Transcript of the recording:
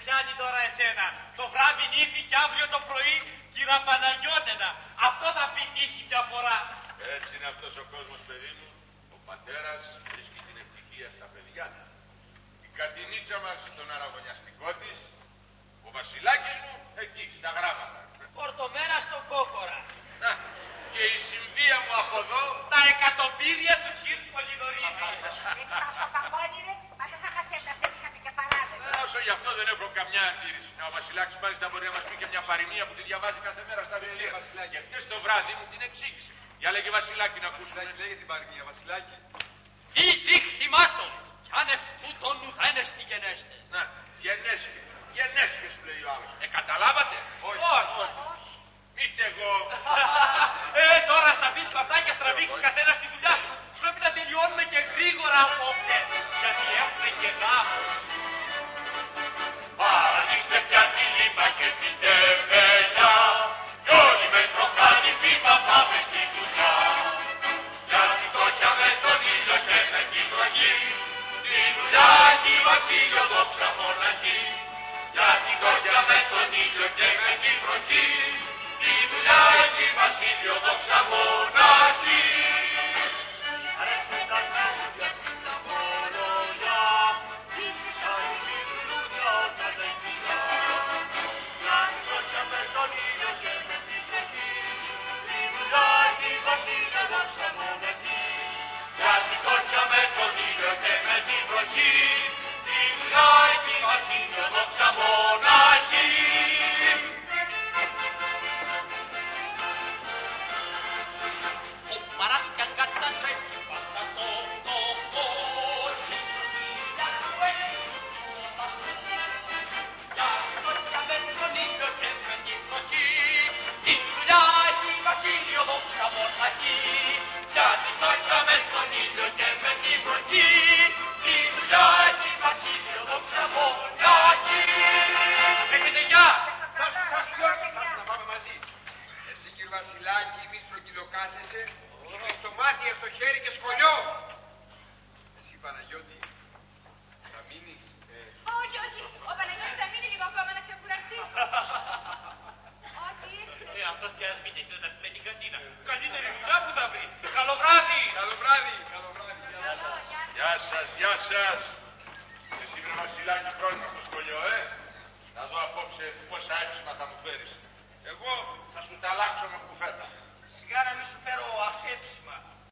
πιάνει τώρα εσένα. Το βράδυ νύφη και αύριο το πρωί κύρα Παναγιώτενα. Αυτό θα πει τύχη μια φορά. Έτσι είναι αυτός ο κόσμος, παιδί μου. Ο πατέρας βρίσκει την ευτυχία στα παιδιά του. Η Κατινίτσα μας στον αραβωνιαστικό της. Ο Βασιλάκης μου εκεί στα γράμματα. Φορτωμένα στον κόκορα. Να, και η συμβία μου από εδώ στα εκατομμύρια του κύριου Πολυδωρίδη. Αυτό κακόνι ρε, μα δεν θα μας έπρεπε, είχατε και παράδειγμα. Όσο γι' αυτό δεν έχω καμιά αντίρρηση. Ο Βασιλάκης μάλιστα μπορεί να μας πει και μια παροιμία που τη διαβάζει κάθε μέρα στα βιβλία. Και χτες το βράδυ μου την εξήγησε. Για λέγε Βασιλάκη να ακούσουμε. Βασιλάκη, λέγε την παροιμία, Βασιλάκη. Τι τύχημάτων, κι αν ευτούτον ουδένεστη γενέστε. Να, γενέσχε. Γενέσχε σου λέει ο άλλος. Καταλάβατε. Όχι. Μήτε εγώ. Τώρα στα πεις αυτά και στραβήξει καθένα στη δουλειά του. Πρέπει να τελειώνουμε και γρήγορα απόψε, γιατί έχουμε και γάμος. Ανοίξτε πια τη λίμπα και την τεμελιά, κι όλοι με τροχάνι βήμα πάμε στη δουλειά. Για τη φτώχεια με τον ήλιο και με την βροχή, τη δουλειά έχει Βασίλειο δόξα μοναχή. Για τη φτώχεια με τον ήλιο και με την βροχή, τη δουλειά έχει Βασίλειο δόξα μοναχή. Αρέστε τα τραγούδια στην ταμπολόγια, ήλιος άνοιξε λουλούδια όταν δεν φυλά. Για τη φτώχεια με τον ήλιο και με την βροχή, τη δουλειά έχει Βασίλειο δόξα μοναχή. Για τη φτώχεια με τον ήλιο και με την βροχή, τη δουλειά έχει Βασίλειο δόξα μοναχή. Παράσκαν κατατρέχει πάντα το φτωχό, χίλιος μίλια του για τη φτώχεια με τον ήλιο και με την βροχή, τη δουλειά έχει Βασίλειο δόξα μοναχή. Για τη φτώχεια με τον ήλιο και με την βροχή, τη δουλειά έχει Βασίλειο δόξα μοναχή. Έχετε γεια! Να πάμε μαζί. Εσύ κύριε Βασιλάκη, μη στρογγυλοκάθεσαι. Χριστομάτια στο χέρι και σχολιό. Εσύ Παναγιώτη, θα μείνεις. Όχι, όχι, ο Παναγιώτης θα μείνει λίγο ακόμα να ξεκουραστεί. Όχι. Αυτός και ας μην έχετε να πει την καντίνα. Καλύτερη δουλειά που θα βρει. Καλό βράδυ! Καλό βράδυ, καλό βράδυ. Γεια σας, γεια σας. Εσύ βρε Βασιλάκη πρόβλημα στο σχολείο, Να δω απόψε πόσα έψημα θα μου φέρεις. Εγώ θα σου τα αλλάξω με κουφέτα. Σιγά να μη σου φέρω αχέψιμα.